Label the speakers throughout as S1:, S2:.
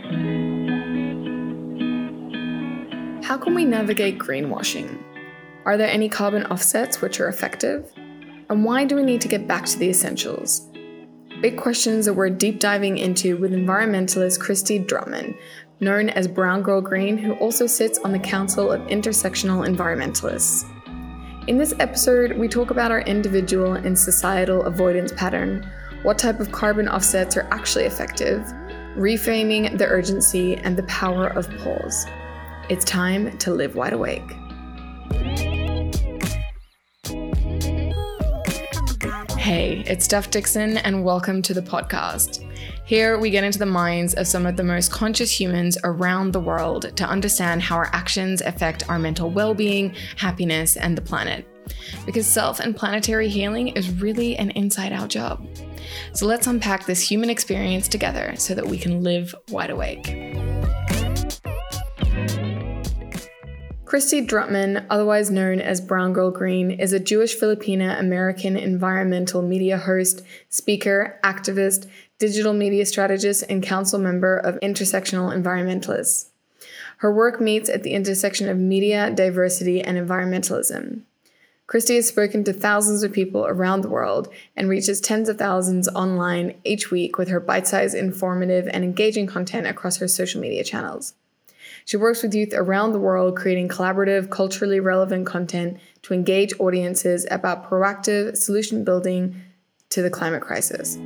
S1: How can we navigate greenwashing? Are there any carbon offsets which are effective? And why do we need to get back to the essentials? Big questions that we're deep diving into with environmentalist Christy Drutman, known as Brown Girl Green, who also sits on the Council of Intersectional Environmentalists. In this episode, we talk about our individual and societal avoidance pattern, what type of carbon offsets are actually effective, reframing the urgency and the power of pause. It's time to live wide awake. Hey, it's Steph Dixon and welcome to the podcast. Here we get into the minds of some of the most conscious humans around the world to understand how our actions affect our mental well-being, happiness, and the planet. Because self and planetary healing is really an inside-out job. So let's unpack this human experience together so that we can live wide awake. Christy Drutman, otherwise known as Brown Girl Green, is a Jewish Filipina-American environmental media host, speaker, activist, digital media strategist, and council member of Intersectional Environmentalists. Her work meets at the intersection of media, diversity, and environmentalism. Christy has spoken to thousands of people around the world and reaches tens of thousands online each week with her bite-sized, informative, and engaging content across her social media channels. She works with youth around the world, creating collaborative, culturally relevant content to engage audiences about proactive solution building to the climate crisis.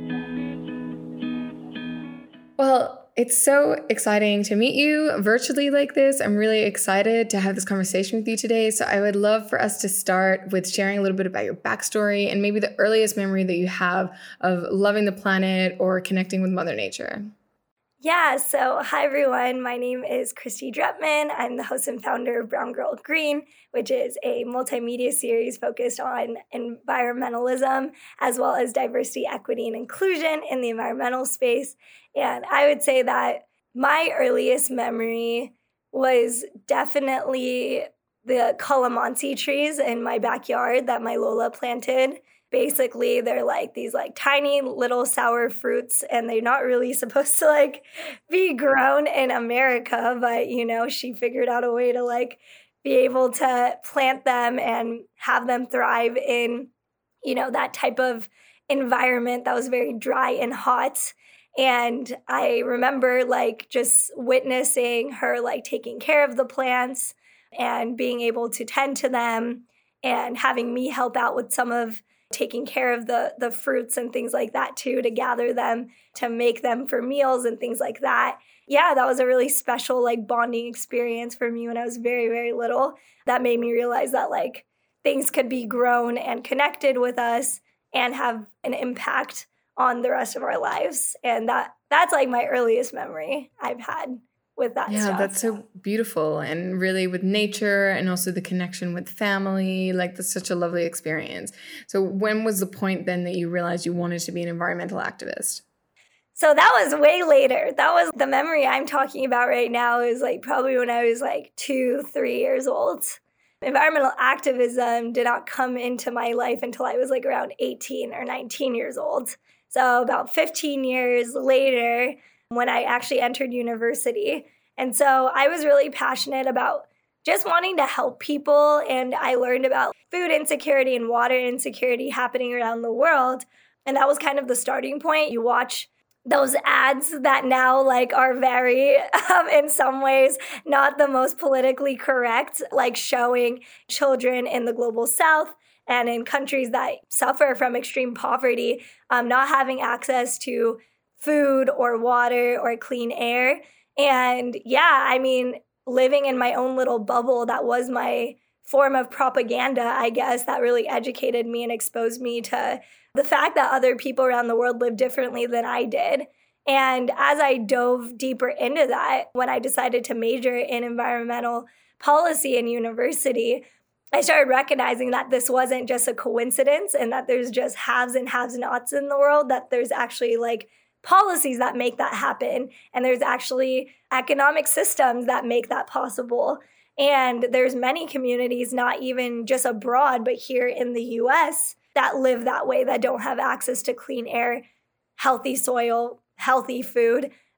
S1: Well, it's so exciting to meet you virtually like this. I'm really excited to have this conversation with you today. So I would love for us to start with sharing a little bit about your backstory and maybe the earliest memory that you have of loving the planet or connecting with Mother Nature.
S2: Yeah, so hi everyone, my name is Christy Drutman. I'm the host and founder of Brown Girl Green, which is a multimedia series focused on environmentalism, as well as diversity, equity, and inclusion in the environmental space. And I would say that my earliest memory was definitely the calamansi trees in my backyard that my Lola planted. Basically, they're like these tiny little sour fruits, and they're not really supposed to be grown in America, but she figured out a way to be able to plant them and have them thrive in that type of environment that was very dry and hot. And I remember just witnessing her taking care of the plants and being able to tend to them and having me help out with some of taking care of the fruits and things like that too, to gather them, to make them for meals and things like that. Yeah, that was a really special bonding experience for me when I was very, very little. That made me realize that things could be grown and connected with us and have an impact on the rest of our lives. And that's my earliest memory I've had with that stuff.
S1: Yeah, that's so beautiful. And really with nature and also the connection with family, that's such a lovely experience. So when was the point then that you realized you wanted to be an environmental activist?
S2: So that was way later. That was the memory I'm talking about right now is probably when I was 2-3 years old. Environmental activism did not come into my life until I was around 18 or 19 years old. So about 15 years later, when I actually entered university. And so I was really passionate about just wanting to help people. And I learned about food insecurity and water insecurity happening around the world. And that was kind of the starting point. You watch those ads that now are very, in some ways, not the most politically correct, showing children in the global south and in countries that suffer from extreme poverty, not having access to food or water or clean air. And yeah, living in my own little bubble, that was my form of propaganda, I guess, that really educated me and exposed me to the fact that other people around the world live differently than I did. And as I dove deeper into that, when I decided to major in environmental policy in university, I started recognizing that this wasn't just a coincidence and that there's just haves and have-nots in the world, that there's actually policies that make that happen. And there's actually economic systems that make that possible. And there's many communities, not even just abroad, but here in the US, that live that way, that don't have access to clean air, healthy soil, healthy food,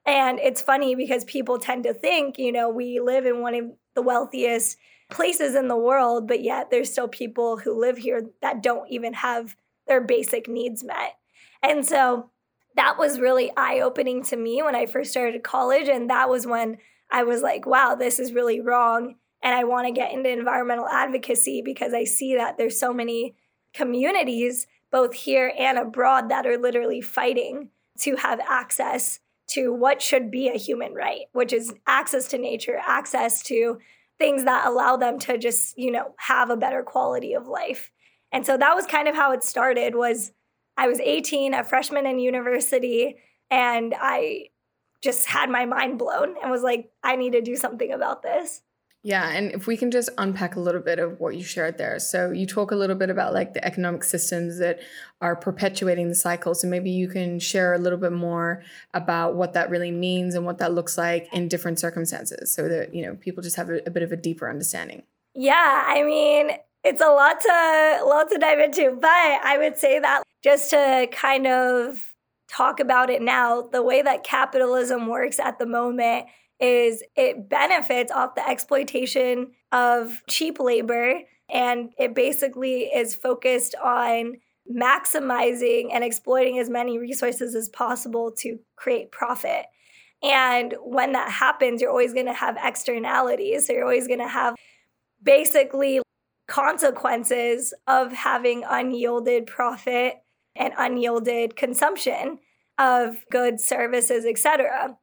S2: And it's funny because people tend to think, we live in one of the wealthiest places in the world, but yet there's still people who live here that don't even have their basic needs met. And so that was really eye-opening to me when I first started college. And that was when I was like, wow, this is really wrong. And I want to get into environmental advocacy because I see that there's so many communities, both here and abroad, that are literally fighting to have access to what should be a human right, which is access to nature, access to things that allow them to just, have a better quality of life. And so that was kind of how it started. Was I was 18, a freshman in university, and I just had my mind blown and was like, I need to do something about this.
S1: Yeah, and if we can just unpack a little bit of what you shared there. So you talk a little bit about like the economic systems that are perpetuating the cycle. So maybe you can share a little bit more about what that really means and what that looks like in different circumstances so that, people just have a bit of a deeper understanding.
S2: Yeah, I mean, it's a lot to dive into, but I would say that just to kind of talk about it now, the way that capitalism works at the moment is it benefits off the exploitation of cheap labor, and it basically is focused on maximizing and exploiting as many resources as possible to create profit. And when that happens, you're always going to have externalities. So you're always going to have basically consequences of having unyielded profit and unyielded consumption of goods, services, etc.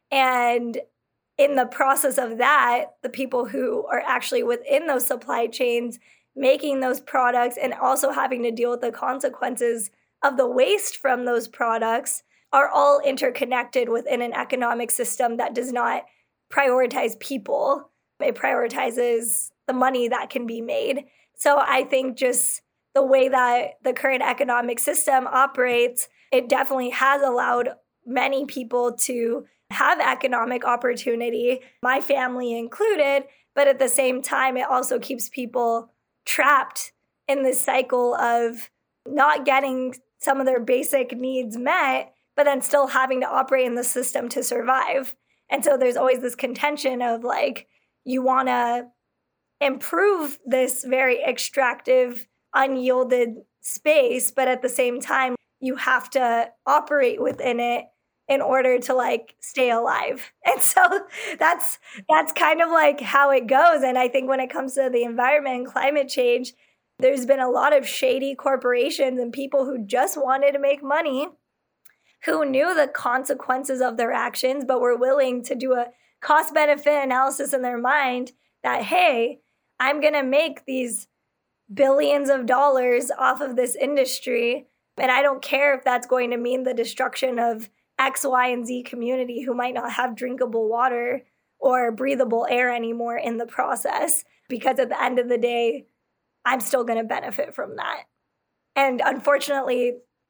S2: And in the process of that, the people who are actually within those supply chains making those products and also having to deal with the consequences of the waste from those products are all interconnected within an economic system that does not prioritize people. It prioritizes the money that can be made. So I think just the way that the current economic system operates, it definitely has allowed many people to have economic opportunity, my family included, but at the same time, it also keeps people trapped in this cycle of not getting some of their basic needs met, but then still having to operate in the system to survive. And so there's always this contention of like, you want to improve this very extractive, unyielded space, but at the same time, you have to operate within it in order to like stay alive. And so that's kind of like how it goes. And I think when it comes to the environment and climate change, there's been a lot of shady corporations and people who just wanted to make money, who knew the consequences of their actions, but were willing to do a cost-benefit analysis in their mind that, hey, I'm going to make these billions of dollars off of this industry, and I don't care if that's going to mean the destruction of X, Y, and Z community who might not have drinkable water or breathable air anymore in the process, because at the end of the day, I'm still going to benefit from that. And unfortunately,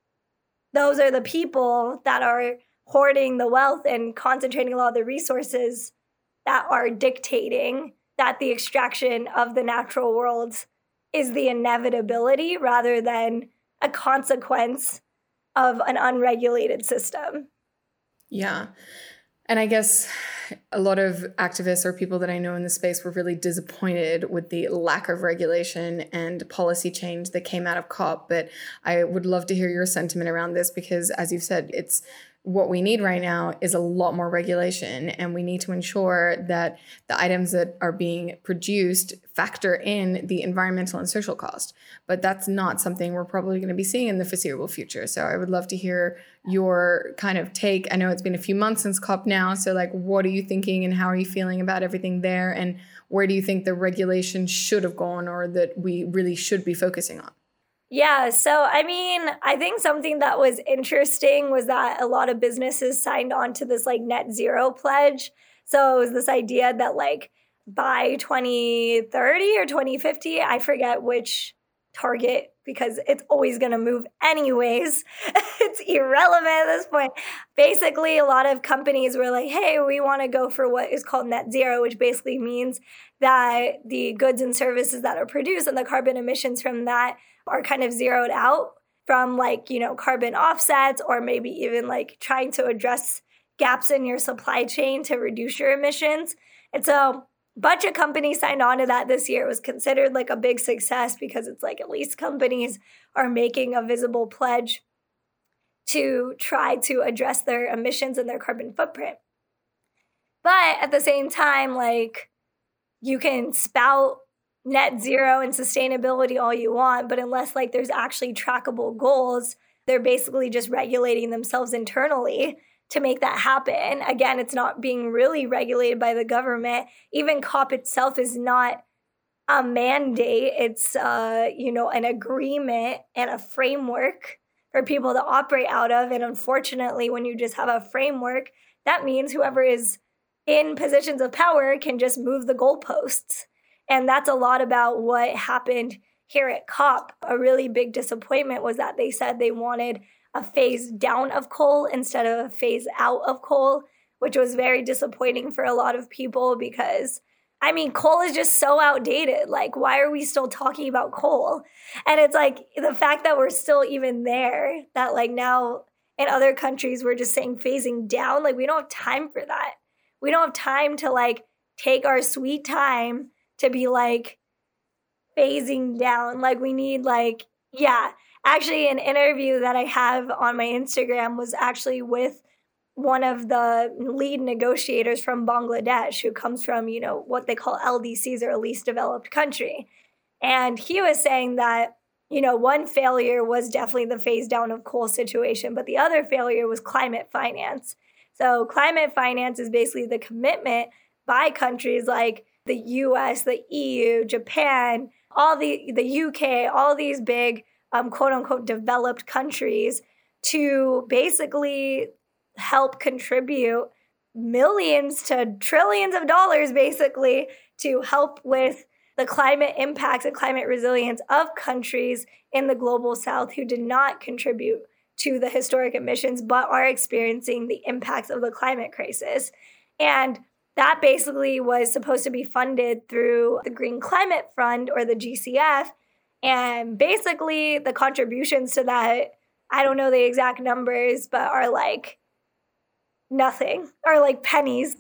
S2: those are the people that are hoarding the wealth and concentrating a lot of the resources that are dictating that the extraction of the natural worlds is the inevitability rather than a consequence of an unregulated system.
S1: Yeah. And I guess a lot of activists or people that I know in the space were really disappointed with the lack of regulation and policy change that came out of COP. But I would love to hear your sentiment around this because, as you've said, it's what we need right now is a lot more regulation, and we need to ensure that the items that are being produced factor in the environmental and social cost. But that's not something we're probably going to be seeing in the foreseeable future. So I would love to hear your kind of take. I know it's been a few months since COP now. So like, what are you thinking and how are you feeling about everything there? And where do you think the regulation should have gone or that we really should be focusing on?
S2: Yeah, so I mean, I think something that was interesting was that a lot of businesses signed on to this like net zero pledge. So it was this idea that like by 2030 or 2050, I forget which target because it's always going to move anyways. It's irrelevant at this point. Basically, a lot of companies were like, hey, we want to go for what is called net zero, which basically means that the goods and services that are produced and the carbon emissions from that are kind of zeroed out from like, you know, carbon offsets or maybe even like trying to address gaps in your supply chain to reduce your emissions. And so a bunch of companies signed on to that this year. It was considered like a big success because it's like at least companies are making a visible pledge to try to address their emissions and their carbon footprint. But at the same time, like, you can spout net zero and sustainability all you want, but unless like there's actually trackable goals, they're basically just regulating themselves internally to make that happen. Again, it's not being really regulated by the government. Even COP itself is not a mandate. It's an agreement and a framework for people to operate out of. And unfortunately, when you just have a framework, that means whoever is in positions of power can just move the goalposts. And that's a lot about what happened here at COP. A really big disappointment was that they said they wanted a phase down of coal instead of a phase out of coal, which was very disappointing for a lot of people because, I mean, coal is just so outdated. Like, why are we still talking about coal? And it's like the fact that we're still even there, that like now in other countries, we're just saying phasing down. Like, we don't have time for that. We don't have time to like take our sweet time to be like phasing down. Like, we need like, yeah. Actually, an interview that I have on my Instagram was actually with one of the lead negotiators from Bangladesh, who comes from, what they call LDCs, or a least developed country. And he was saying that, one failure was definitely the phase down of coal situation, but the other failure was climate finance. So climate finance is basically the commitment by countries like the US, the EU, Japan, all the UK, all these big quote unquote developed countries to basically help contribute millions to trillions of dollars basically to help with the climate impacts and climate resilience of countries in the global south who did not contribute to the historic emissions but are experiencing the impacts of the climate crisis. And that basically was supposed to be funded through the Green Climate Fund, or the GCF. And basically the contributions to that, I don't know the exact numbers, but are like nothing, or like pennies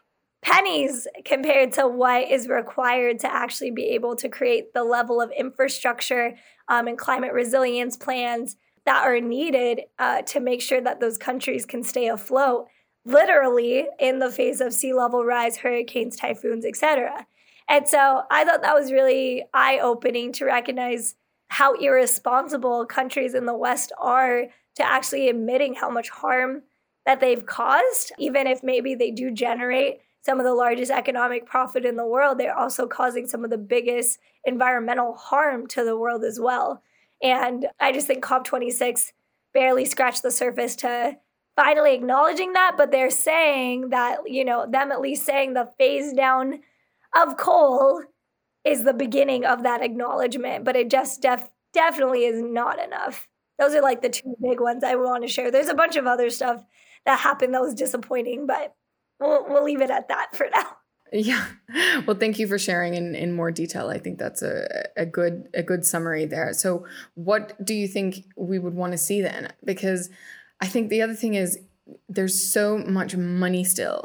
S2: compared to what is required to actually be able to create the level of infrastructure and climate resilience plans that are needed to make sure that those countries can stay afloat, literally in the face of sea level rise, hurricanes, typhoons, etc. And so I thought that was really eye-opening to recognize how irresponsible countries in the West are to actually admitting how much harm that they've caused. Even if maybe they do generate some of the largest economic profit in the world, they're also causing some of the biggest environmental harm to the world as well. And I just think COP26 barely scratched the surface to finally acknowledging that, but they're saying that, them at least saying the phase down of coal is the beginning of that acknowledgement, but it just definitely is not enough. Those are like the two big ones I want to share. There's a bunch of other stuff that happened that was disappointing, but we'll leave it at that for now.
S1: Yeah. Well, thank you for sharing in more detail. I think that's a good summary there. So what do you think we would want to see then? Because I think the other thing is there's so much money still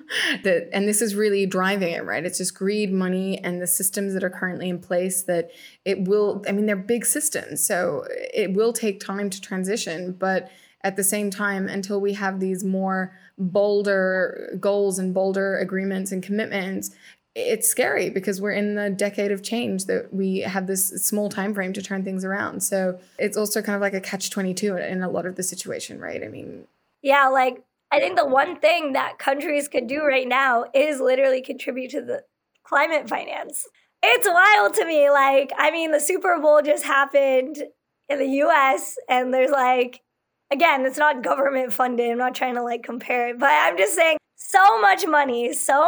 S1: and this is really driving it, right? It's just greed, money, and the systems that are currently in place that they're big systems. So it will take time to transition, but at the same time, until we have these more bolder goals and bolder agreements and commitments, it's scary because we're in the decade of change that we have this small time frame to turn things around. So it's also kind of like a catch-22 in a lot of the situation, right? I mean,
S2: yeah, like I think the one thing that countries could do right now is literally contribute to the climate finance. It's wild to me. Like, I mean, the Super Bowl just happened in the US and there's like, again, it's not government funded. I'm not trying to like compare it, but I'm just saying so much money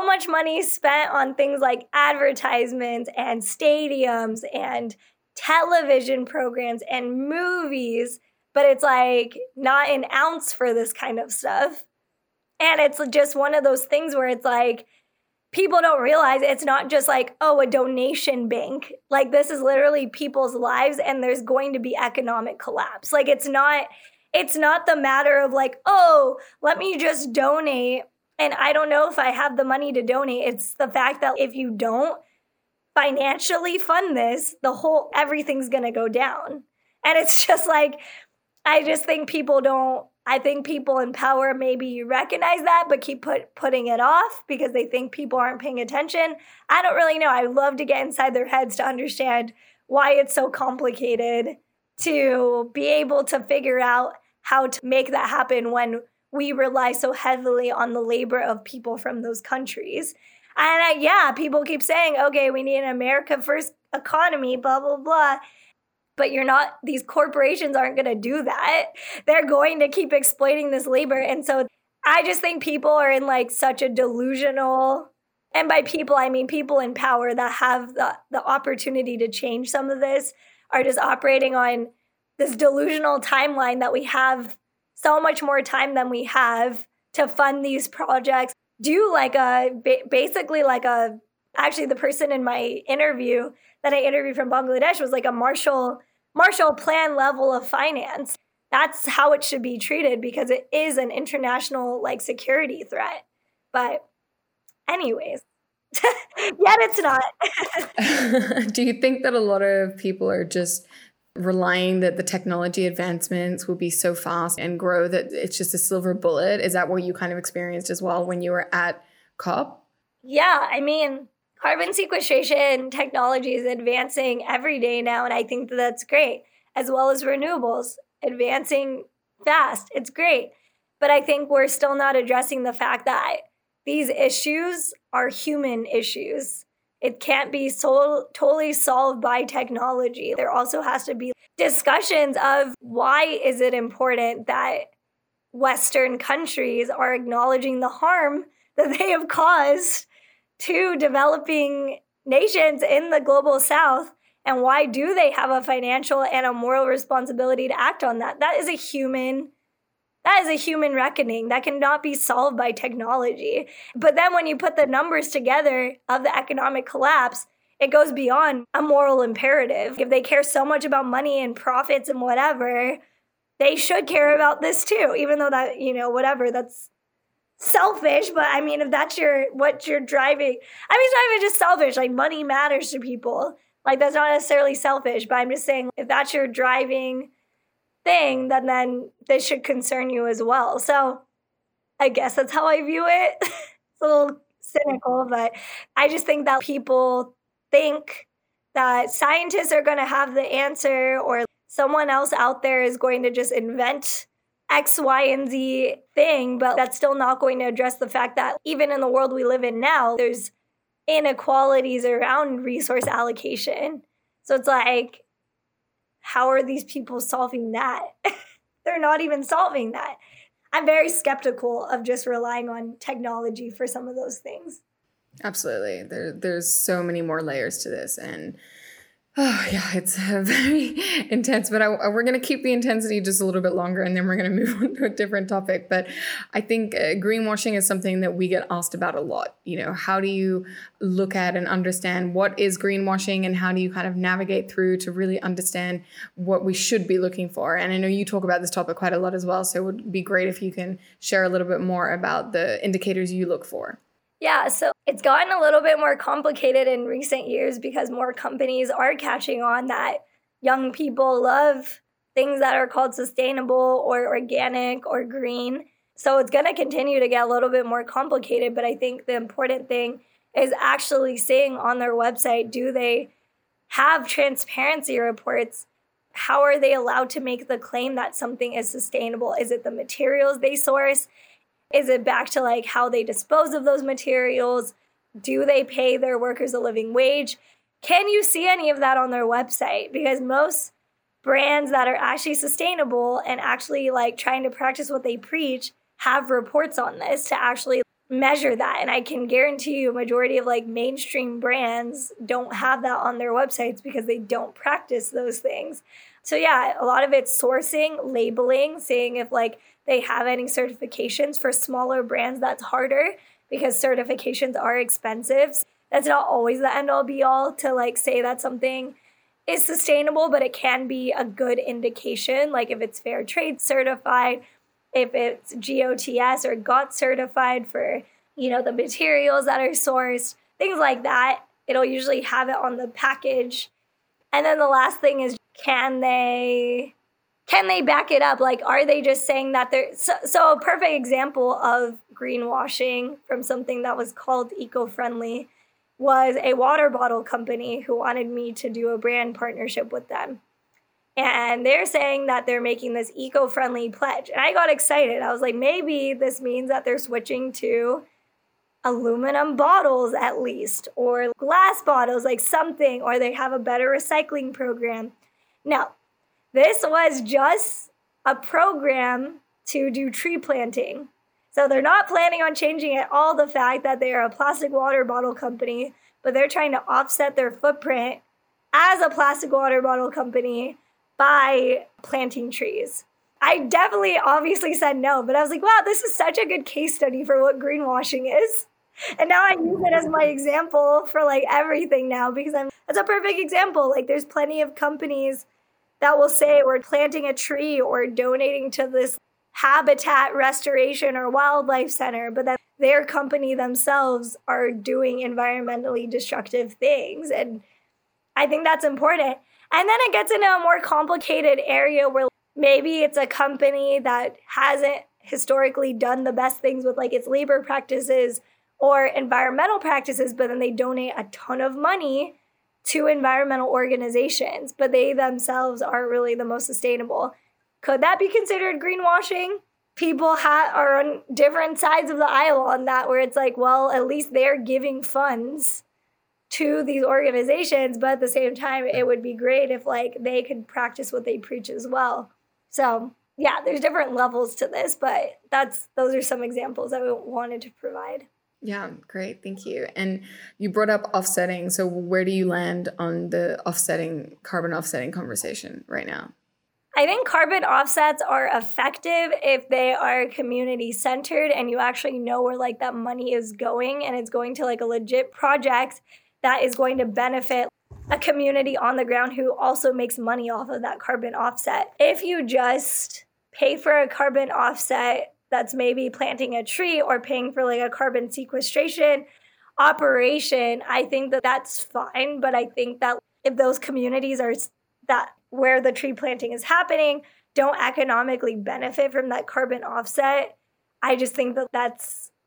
S2: spent on things like advertisements and stadiums and television programs and movies, but it's like not an ounce for this kind of stuff. And it's just one of those things where it's like, people don't realize it's not just like, oh, a donation bank. Like, this is literally people's lives and there's going to be economic collapse. Like, it's not it's not the matter of like, oh, let me just donate. And I don't know if I have the money to donate. It's the fact that if you don't financially fund this, everything's going to go down. And it's just like, I just think I think people in power maybe recognize that, but keep putting it off because they think people aren't paying attention. I don't really know. I'd love to get inside their heads to understand why it's so complicated to be able to figure out how to make that happen when we rely so heavily on the labor of people from those countries. And people keep saying, okay, we need an America first economy, blah, blah, blah. But these corporations aren't going to do that. They're going to keep exploiting this labor. And so I just think people are in like such a delusional, and by people, I mean people in power that have the opportunity to change some of this, are just operating on this delusional timeline that we have so much more time than we have to fund these projects. Actually the person in my interview that I interviewed from Bangladesh was like a Marshall Plan level of finance. That's how it should be treated because it is an international like security threat. But anyways, yet it's not.
S1: Do you think that a lot of people are just relying that the technology advancements will be so fast and grow that it's just a silver bullet? Is that what you kind of experienced as well when you were at COP?
S2: Yeah, I mean, carbon sequestration technology is advancing every day now, and I think that's great, as well as renewables advancing fast. It's great. But I think we're still not addressing the fact that these issues are human issues. It can't be totally solved by technology. There also has to be discussions of why is it important that Western countries are acknowledging the harm that they have caused to developing nations in the global South, and why do they have a financial and a moral responsibility to act on that? That is a human reckoning that cannot be solved by technology. But then when you put the numbers together of the economic collapse, it goes beyond a moral imperative. If they care so much about money and profits and whatever, they should care about this too, even though that, whatever, that's selfish. But I mean, if that's what you're driving, I mean, it's not even just selfish, like money matters to people. Like that's not necessarily selfish, but I'm just saying if that's your driving thing, then this should concern you as well. So I guess that's how I view it. It's a little cynical, but I just think that people think that scientists are going to have the answer, or someone else out there is going to just invent X, Y, and Z thing, but that's still not going to address the fact that even in the world we live in now, there's inequalities around resource allocation. So it's like, how are these people solving that? They're not even solving that. I'm very skeptical of just relying on technology for some of those things.
S1: Absolutely. There's so many more layers to this. And it's very intense, but we're going to keep the intensity just a little bit longer, and then we're going to move on to a different topic. But I think greenwashing is something that we get asked about a lot. How do you look at and understand what is greenwashing, and how do you kind of navigate through to really understand what we should be looking for? And I know you talk about this topic quite a lot as well, so it would be great if you can share a little bit more about the indicators you look for.
S2: Yeah, so it's gotten a little bit more complicated in recent years because more companies are catching on that young people love things that are called sustainable or organic or green. So it's going to continue to get a little bit more complicated, but I think the important thing is actually seeing on their website, do they have transparency reports? How are they allowed to make the claim that something is sustainable? Is it the materials they source? Is it back to like how they dispose of those materials? Do they pay their workers a living wage? Can you see any of that on their website? Because most brands that are actually sustainable and actually like trying to practice what they preach have reports on this to actually measure that. And I can guarantee you a majority of like mainstream brands don't have that on their websites because they don't practice those things. So yeah, a lot of it's sourcing, labeling, seeing if like they have any certifications. For smaller brands, that's harder because certifications are expensive. That's not always the end all be all to like say that something is sustainable, but it can be a good indication, like if it's fair trade certified, if it's GOTS or GOT certified for, the materials that are sourced, things like that. It'll usually have it on the package. And then the last thing is, can they back it up? Like, are they just saying that they're... So a perfect example of greenwashing from something that was called eco-friendly was a water bottle company who wanted me to do a brand partnership with them. And they're saying that they're making this eco-friendly pledge. And I got excited. I was like, maybe this means that they're switching to aluminum bottles at least, or glass bottles, like something, or they have a better recycling program. No, this was just a program to do tree planting. So they're not planning on changing at all the fact that they are a plastic water bottle company, but they're trying to offset their footprint as a plastic water bottle company by planting trees. I definitely obviously said no, but I was like, wow, this is such a good case study for what greenwashing is. And now I use it as my example for like everything now, because that's a perfect example. Like, there's plenty of companies that will say we're planting a tree or donating to this habitat restoration or wildlife center, but then their company themselves are doing environmentally destructive things. And I think that's important. And then it gets into a more complicated area where maybe it's a company that hasn't historically done the best things with like its labor practices or environmental practices, but then they donate a ton of money to environmental organizations, but they themselves aren't really the most sustainable. Could that be considered greenwashing? People are on different sides of the aisle on that, where it's like, well, at least they're giving funds to these organizations, but at the same time, it would be great if like they could practice what they preach as well. So yeah, there's different levels to this, but those are some examples I wanted to provide.
S1: Yeah, great. Thank you. And you brought up offsetting. So where do you land on the carbon offsetting conversation right now?
S2: I think carbon offsets are effective if they are community centered and you actually know where like that money is going, and it's going to like a legit project that is going to benefit a community on the ground who also makes money off of that carbon offset. If you just pay for a carbon offset that's maybe planting a tree or paying for like a carbon sequestration operation, I think that that's fine. But I think that if those communities are that where the tree planting is happening don't economically benefit from that carbon offset, I just think that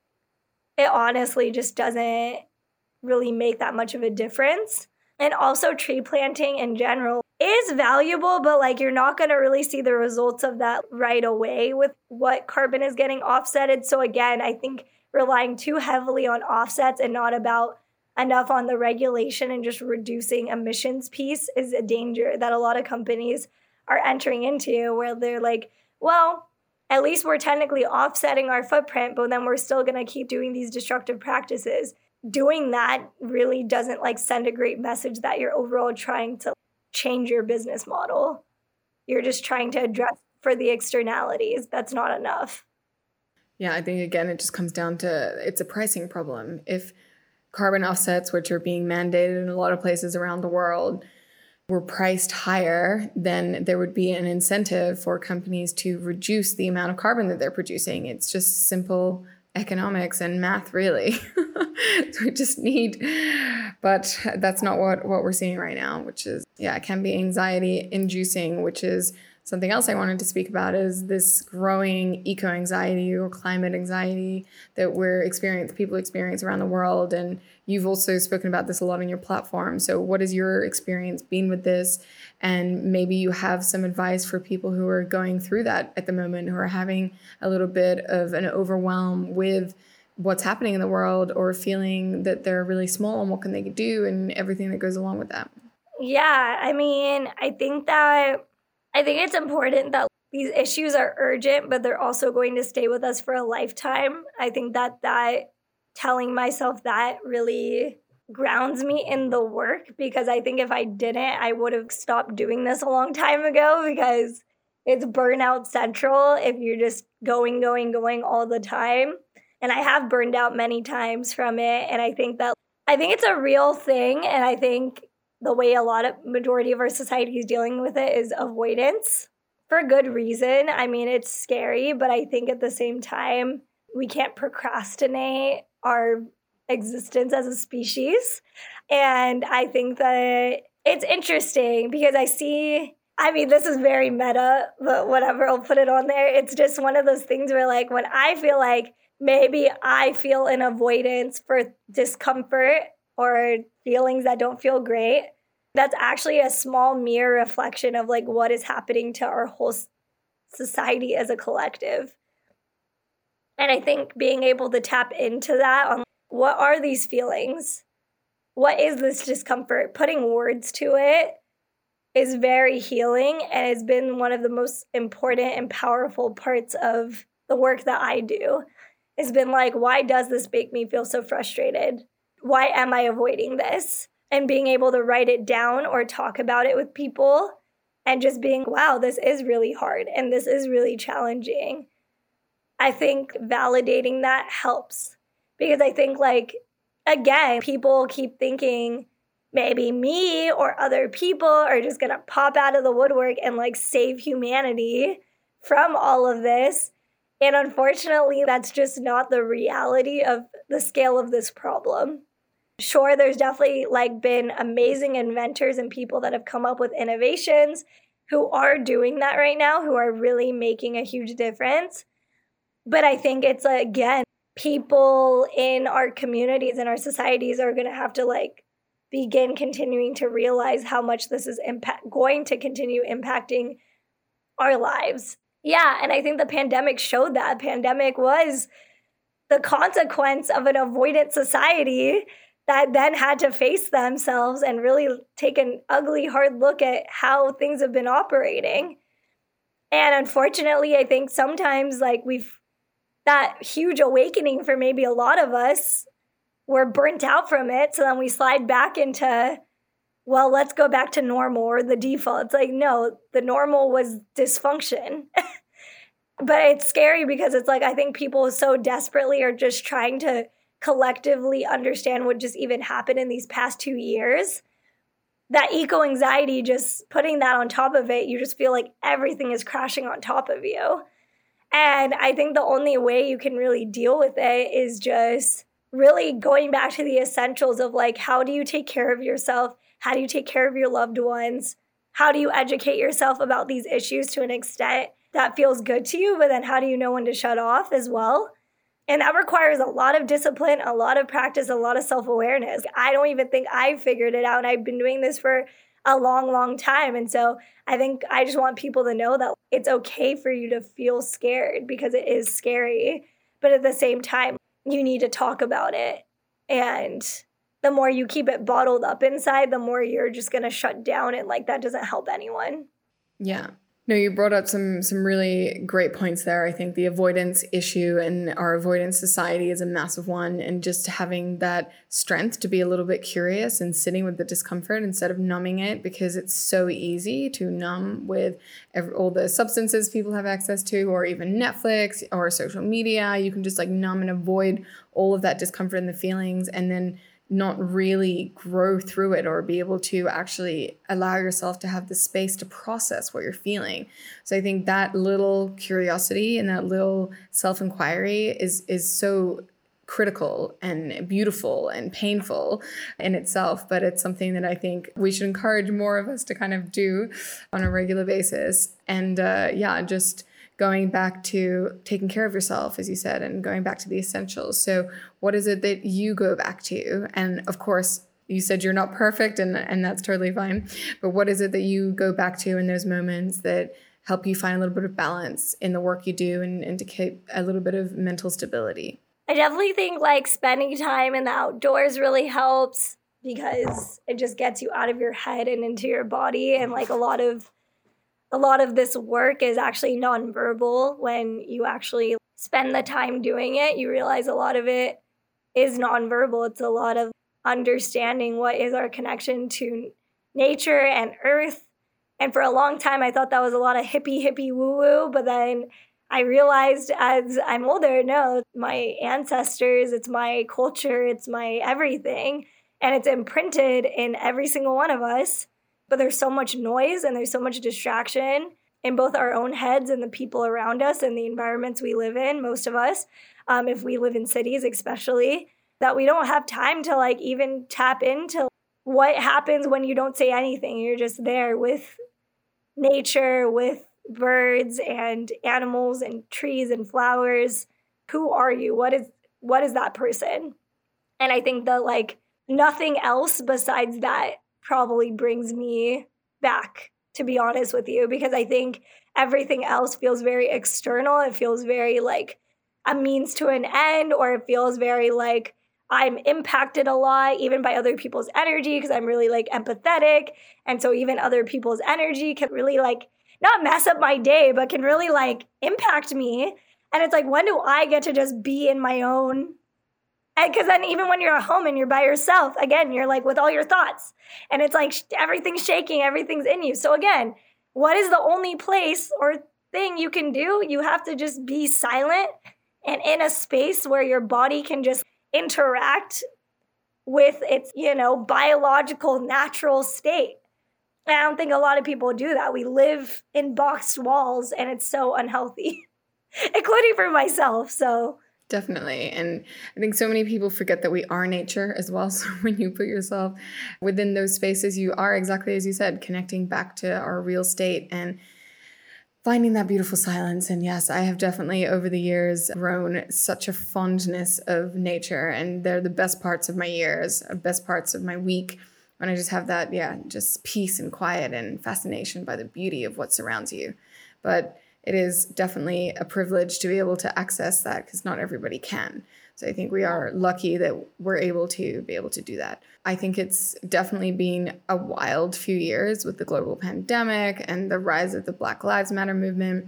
S2: it honestly just doesn't really make that much of a difference. And also tree planting in general is valuable, but like you're not going to really see the results of that right away with what carbon is getting offsetted. So again, I think relying too heavily on offsets and not about enough on the regulation and just reducing emissions piece is a danger that a lot of companies are entering into, where they're like, well, at least we're technically offsetting our footprint, but then we're still going to keep doing these destructive practices. Doing that really doesn't like send a great message that you're overall trying to change your business model. You're just trying to address for the externalities. That's not enough.
S1: Yeah, I think again, it just comes down to it's a pricing problem. If carbon offsets, which are being mandated in a lot of places around the world, were priced higher, then there would be an incentive for companies to reduce the amount of carbon that they're producing. It's just simple economics and math, really. So we just need, but that's not what we're seeing right now, which is, it can be anxiety inducing, which is something else I wanted to speak about, is this growing eco-anxiety or climate anxiety that people experience around the world. And you've also spoken about this a lot on your platform. So what has your experience been with this? And maybe you have some advice for people who are going through that at the moment, who are having a little bit of an overwhelm with what's happening in the world, or feeling that they're really small and what can they do and everything that goes along with that.
S2: Yeah, I mean, I think it's important that these issues are urgent, but they're also going to stay with us for a lifetime. I think that telling myself that really grounds me in the work, because I think if I didn't, I would have stopped doing this a long time ago, because it's burnout central if you're just going all the time. And I have burned out many times from it. And I think it's a real thing. And I think the way majority of our society is dealing with it is avoidance for good reason. I mean, it's scary, but I think at the same time, we can't procrastinate our existence as a species. And I think that it's interesting because this is very meta, but whatever, I'll put it on there. It's just one of those things where like when I feel like maybe I feel an avoidance for discomfort or feelings that don't feel great, that's actually a small mirror reflection of like what is happening to our whole society as a collective. And I think being able to tap into that on what are these feelings? What is this discomfort? Putting words to it is very healing and has been one of the most important and powerful parts of the work that I do. It's been like, why does this make me feel so frustrated? Why am I avoiding this? And being able to write it down or talk about it with people and just being, wow, this is really hard and this is really challenging. I think validating that helps because I think like, again, people keep thinking maybe me or other people are just going to pop out of the woodwork and like save humanity from all of this. And unfortunately, that's just not the reality of the scale of this problem. Sure, there's definitely like been amazing inventors and people that have come up with innovations who are doing that right now, who are really making a huge difference. But I think it's, again, people in our communities and our societies are going to have to like begin continuing to realize how much this is going to continue impacting our lives. Yeah, and I think the pandemic showed that. Pandemic was the consequence of an avoidant society that then had to face themselves and really take an ugly, hard look at how things have been operating. And unfortunately, I think sometimes like that huge awakening for maybe a lot of us, we're burnt out from it. So then we slide back into, well, let's go back to normal or the default. It's like, no, the normal was dysfunction. But it's scary because it's like, I think people so desperately are just trying to collectively understand what just even happened in these past 2 years. That eco-anxiety, just putting that on top of it, you just feel like everything is crashing on top of you. And I think the only way you can really deal with it is just really going back to the essentials of like, how do you take care of yourself? How do you take care of your loved ones? How do you educate yourself about these issues to an extent that feels good to you? But then how do you know when to shut off as well? And that requires a lot of discipline, a lot of practice, a lot of self-awareness. I don't even think I've figured it out. And I've been doing this for a long, long time. And so I think I just want people to know that it's okay for you to feel scared because it is scary. But at the same time, you need to talk about it. And the more you keep it bottled up inside, the more you're just going to shut down. And like, that doesn't help anyone.
S1: Yeah. No, you brought up some really great points there. I think the avoidance issue and our avoidance society is a massive one. And just having that strength to be a little bit curious and sitting with the discomfort instead of numbing it, because it's so easy to numb with all the substances people have access to, or even Netflix or social media. You can just like numb and avoid all of that discomfort and the feelings, and then not really grow through it or be able to actually allow yourself to have the space to process what you're feeling. So I think that little curiosity and that little self-inquiry is so critical and beautiful and painful in itself, but it's something that I think we should encourage more of us to kind of do on a regular basis. And just going back to taking care of yourself, as you said, and going back to the essentials. So what is it that you go back to? And of course, you said you're not perfect, and that's totally fine. But what is it that you go back to in those moments that help you find a little bit of balance in the work you do and to keep a little bit of mental stability?
S2: I definitely think like spending time in the outdoors really helps because it just gets you out of your head and into your body. And like a lot of this work is actually nonverbal. When you actually spend the time doing it, you realize a lot of it is nonverbal. It's a lot of understanding what is our connection to nature and earth. And for a long time, I thought that was a lot of hippie woo-woo. But then I realized as I'm older, no, my ancestors, it's my culture, it's my everything. and it's imprinted in every single one of us. But there's so much noise and there's so much distraction in both our own heads and the people around us and the environments we live in, most of us, if we live in cities especially, that we don't have time to like even tap into what happens when you don't say anything. You're just there with nature, with birds and animals and trees and flowers. Who are you? What is that person? And I think that like nothing else besides that probably brings me back, to be honest with you, because I think everything else feels very external. It feels very like a means to an end, or it feels very like I'm impacted a lot, even by other people's energy, because I'm really like empathetic. And so even other people's energy can really like not mess up my day, but can really like impact me. And it's like, when do I get to just be in my own? Because then even when you're at home and you're by yourself, again, you're like with all your thoughts and it's like everything's shaking, everything's in you. So again, what is the only place or thing you can do? You have to just be silent and in a space where your body can just interact with its, biological, natural state. And I don't think a lot of people do that. We live in boxed walls and it's so unhealthy, including for myself. So
S1: definitely. And I think so many people forget that we are nature as well. So when you put yourself within those spaces, you are, exactly as you said, connecting back to our real state and finding that beautiful silence. And yes, I have definitely over the years grown such a fondness of nature, and they're the best parts of my years, best parts of my week, when I just have that, just peace and quiet and fascination by the beauty of what surrounds you. But it is definitely a privilege to be able to access that, because not everybody can. So I think we are lucky that we're able to do that. I think it's definitely been a wild few years with the global pandemic and the rise of the Black Lives Matter movement.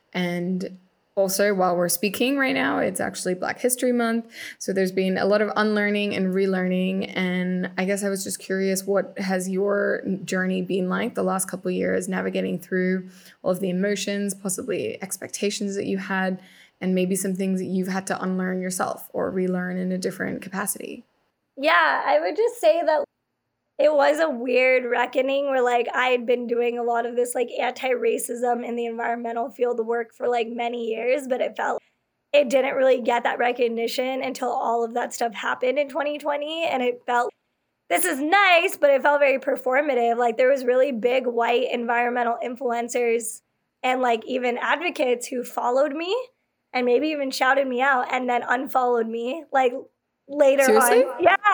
S1: And also, while we're speaking right now, it's actually Black History Month. So there's been a lot of unlearning and relearning. And I guess I was just curious, what has your journey been like the last couple of years, navigating through all of the emotions, possibly expectations that you had, and maybe some things that you've had to unlearn yourself or relearn in a different capacity?
S2: Yeah, I would just say that it was a weird reckoning where like I had been doing a lot of this like anti-racism in the environmental field work for like many years, but it felt it didn't really get that recognition until all of that stuff happened in 2020. And it felt, this is nice, but it felt very performative. Like there was really big white environmental influencers and like even advocates who followed me and maybe even shouted me out and then unfollowed me like later
S1: Seriously?
S2: on. Yeah.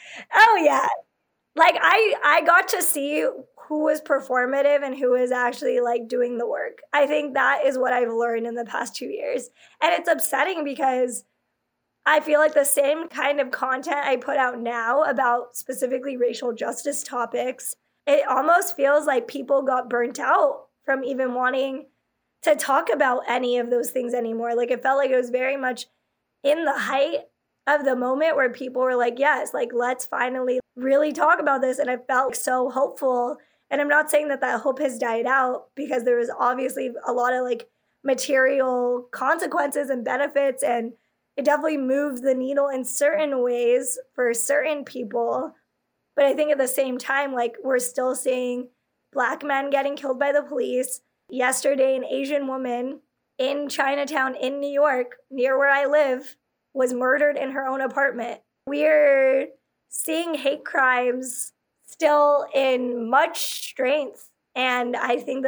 S2: Oh yeah. Like I got to see who was performative and who is actually like doing the work. I think that is what I've learned in the past 2 years. And it's upsetting because I feel like the same kind of content I put out now about specifically racial justice topics, it almost feels like people got burnt out from even wanting to talk about any of those things anymore. Like it felt like it was very much in the height of the moment where people were like, yes, like let's finally really talk about this. And I felt so hopeful. And I'm not saying that that hope has died out, because there was obviously a lot of like material consequences and benefits, and it definitely moved the needle in certain ways for certain people. But I think at the same time, like we're still seeing Black men getting killed by the police. Yesterday, an Asian woman in Chinatown in New York, near where I live, was murdered in her own apartment. We're seeing hate crimes still in much strength. And I think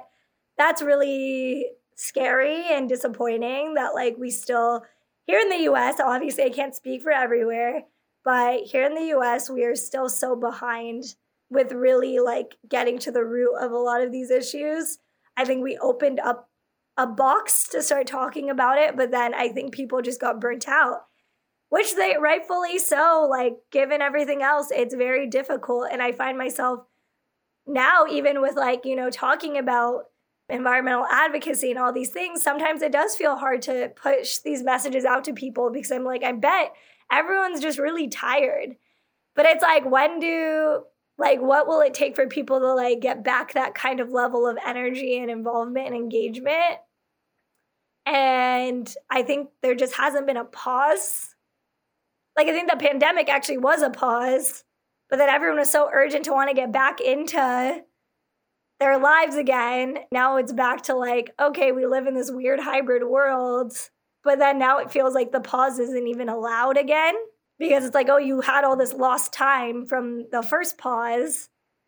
S2: that's really scary and disappointing that like we still, here in the US, obviously I can't speak for everywhere, but here in the US, we are still so behind with really like getting to the root of a lot of these issues. I think we opened up a box to start talking about it, but then I think people just got burnt out, which they rightfully so. Like given everything else, it's very difficult. And I find myself now, even with like, talking about environmental advocacy and all these things, sometimes it does feel hard to push these messages out to people, because I'm like, I bet everyone's just really tired. But it's like, what will it take for people to like get back that kind of level of energy and involvement and engagement? And I think there just hasn't been a pause. Like I think the pandemic actually was a pause, But then everyone was so urgent to want to get back into their lives again. Now it's back to like, okay, we live in this weird hybrid world. But then now it feels like the pause isn't even allowed again because it's like, oh, you had all this lost time from the first pause.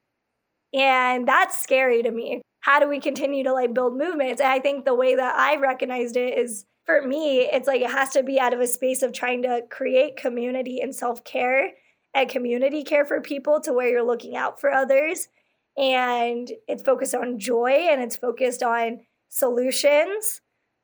S2: And that's scary to me. How do we continue to like build movements? And I think the way that I recognized it is, for me, it's like it has to be out of a space of trying to create community and self-care and community care for people to where you're looking out for others. And it's focused on joy and it's focused on solutions.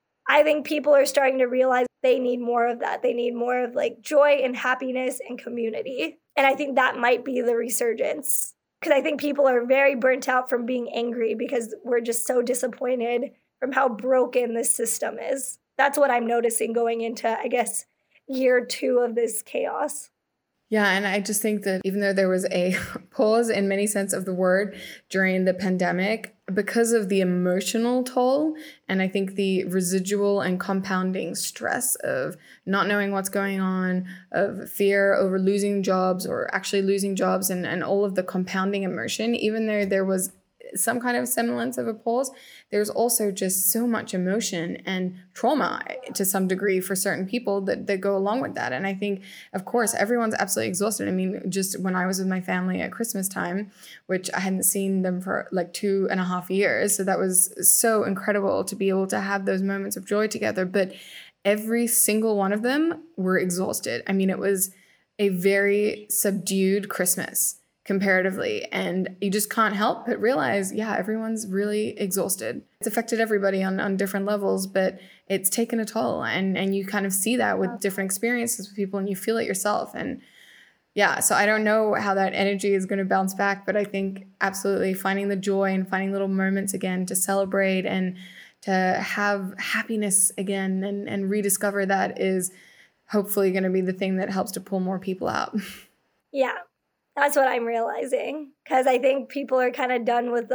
S2: I think people are starting to realize they need more of that. They need more of like joy and happiness and community. And I think that might be the resurgence. Because I think people are very burnt out from being angry because we're just so disappointed from how broken this system is. That's what I'm noticing going into, I guess, year 2 of this chaos.
S1: Yeah, and I just think that even though there was a pause in many sense of the word during the pandemic, because of the emotional toll, and I think the residual and compounding stress of not knowing what's going on, of fear over losing jobs or actually losing jobs, and all of the compounding emotion, even though there was some kind of semblance of a pause, there's also just so much emotion and trauma to some degree for certain people that go along with that. And I think, of course, everyone's absolutely exhausted. I mean, just when I was with my family at Christmas time, which I hadn't seen them for like 2.5 years. So that was so incredible to be able to have those moments of joy together. But every single one of them were exhausted. I mean, it was a very subdued Christmas comparatively. And you just can't help but realize, yeah, everyone's really exhausted. It's affected everybody on different levels, but it's taken a toll. And you kind of see that with different experiences with people and you feel it yourself. And yeah, so I don't know how that energy is going to bounce back, but I think absolutely finding the joy and finding little moments again to celebrate and to have happiness again and rediscover that is hopefully going to be the thing that helps to pull more people out.
S2: Yeah. That's what I'm realizing, because I think people are kind of done with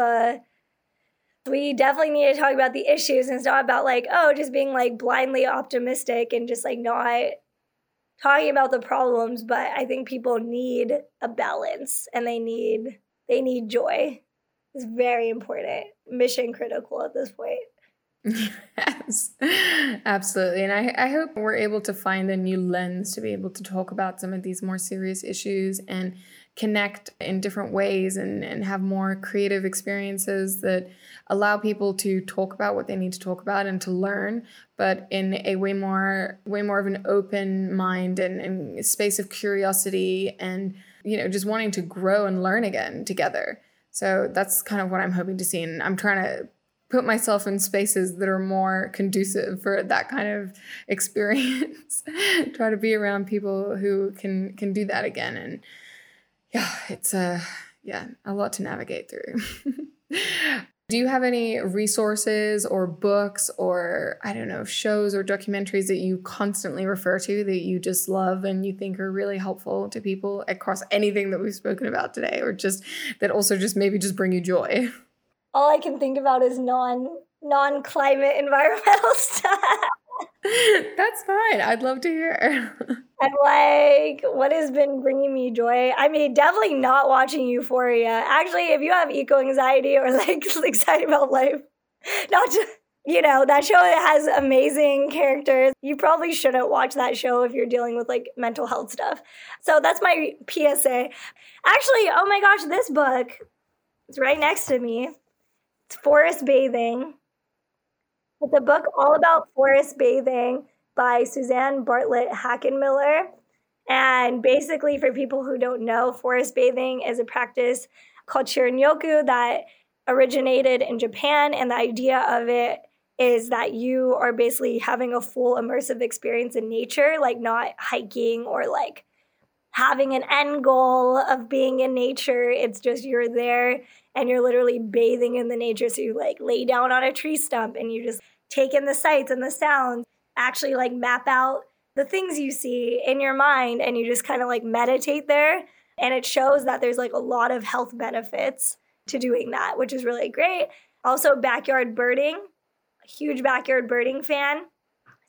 S2: we definitely need to talk about the issues, and it's not about like, oh, just being like blindly optimistic and just like not talking about the problems. But I think people need a balance and they need joy. It's very important, mission critical at this point.
S1: Yes, absolutely. And I hope we're able to find a new lens to be able to talk about some of these more serious issues and connect in different ways and have more creative experiences that allow people to talk about what they need to talk about and to learn, but in a way more of an open mind and space of curiosity and, you know, just wanting to grow and learn again together. So that's kind of what I'm hoping to see. And I'm trying to put myself in spaces that are more conducive for that kind of experience. Try to be around people who can do that again. And yeah, it's a lot to navigate through. Do you have any resources or books or, I don't know, shows or documentaries that you constantly refer to that you just love and you think are really helpful to people across anything that we've spoken about today, or just that also just maybe just bring you joy?
S2: All I can think about is non-climate environmental stuff.
S1: That's fine. I'd love to hear.
S2: And like, what has been bringing me joy? I mean, definitely not watching Euphoria. Actually, if you have eco-anxiety or like excited about life, not just, you know, that show has amazing characters. You probably shouldn't watch that show if you're dealing with like mental health stuff. So that's my PSA. Actually, oh my gosh, this book is right next to me. It's Forest Bathing. It's a book all about forest bathing by Suzanne Bartlett Hackenmiller. And basically, for people who don't know, forest bathing is a practice called Shirin-yoku that originated in Japan. And the idea of it is that you are basically having a full immersive experience in nature, like not hiking or like having an end goal of being in nature. It's just you're there and you're literally bathing in the nature. So you like lay down on a tree stump and you just take in the sights and the sounds, actually like map out the things you see in your mind, and you just kind of like meditate there. And it shows that there's like a lot of health benefits to doing that, which is really great. Also, backyard birding, a huge backyard birding fan.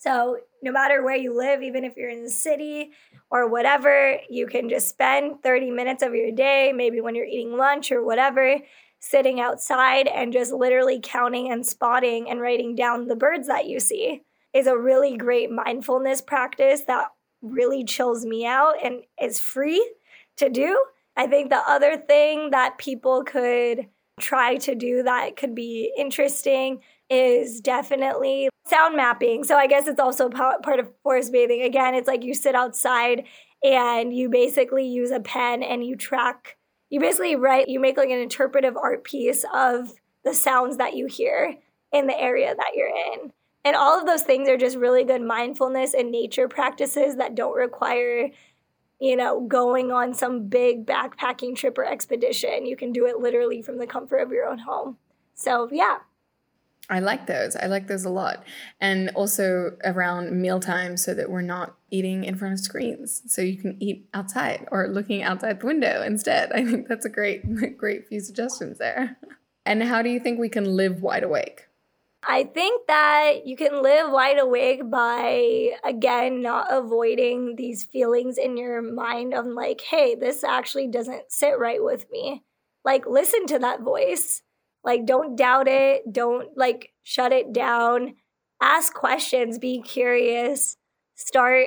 S2: So no matter where you live, even if you're in the city or whatever, you can just spend 30 minutes of your day, maybe when you're eating lunch or whatever, sitting outside and just literally counting and spotting and writing down the birds that you see is a really great mindfulness practice that really chills me out and is free to do. I think the other thing that people could try to do that could be interesting is definitely sound mapping. So I guess it's also part of forest bathing. Again, it's like you sit outside and you basically use a pen and you basically write, you make like an interpretive art piece of the sounds that you hear in the area that you're in. And all of those things are just really good mindfulness and nature practices that don't require, going on some big backpacking trip or expedition. You can do it literally from the comfort of your own home. So, yeah.
S1: I like those. I like those a lot. And also around mealtime so that we're not eating in front of screens. So you can eat outside or looking outside the window instead. I think that's a great few suggestions there. And how do you think we can live wide awake?
S2: I think that you can live wide awake by, again, not avoiding these feelings in your mind of like, hey, this actually doesn't sit right with me. Like, listen to that voice. Like, don't doubt it. Don't, shut it down. Ask questions. Be curious. Start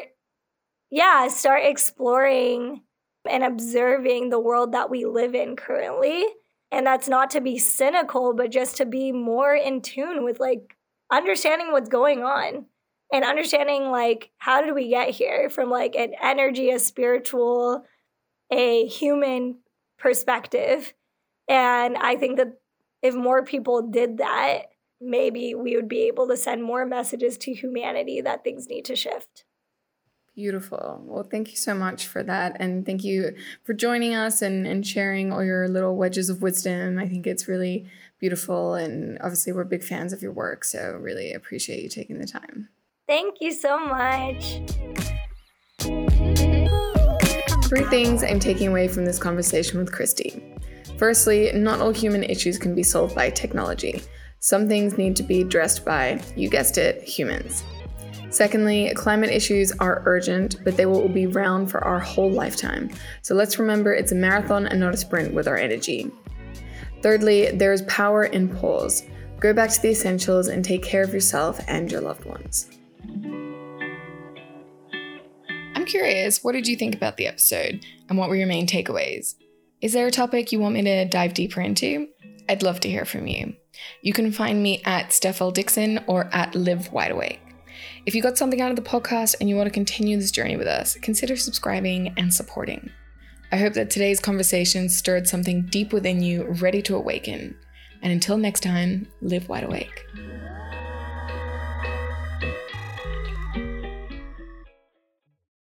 S2: exploring and observing the world that we live in currently. And that's not to be cynical, but just to be more in tune with, understanding what's going on and understanding, how did we get here from, an energy, a spiritual, a human perspective. And I think that if more people did that, maybe we would be able to send more messages to humanity that things need to shift.
S1: Beautiful. Well, thank you so much for that. And thank you for joining us and sharing all your little wedges of wisdom. I think it's really beautiful. And obviously, we're big fans of your work. So really appreciate you taking the time.
S2: Thank you so much.
S1: 3 things I'm taking away from this conversation with Christy. Firstly, not all human issues can be solved by technology. Some things need to be addressed by, you guessed it, humans. Secondly, climate issues are urgent, but they will be around for our whole lifetime. So let's remember it's a marathon and not a sprint with our energy. Thirdly, there is power in pause. Go back to the essentials and take care of yourself and your loved ones. I'm curious, what did you think about the episode and what were your main takeaways? Is there a topic you want me to dive deeper into? I'd love to hear from you. You can find me at Steph L. Dixon or at Live Wide Awake. If you got something out of the podcast and you want to continue this journey with us, consider subscribing and supporting. I hope that today's conversation stirred something deep within you, ready to awaken. And until next time, live wide awake.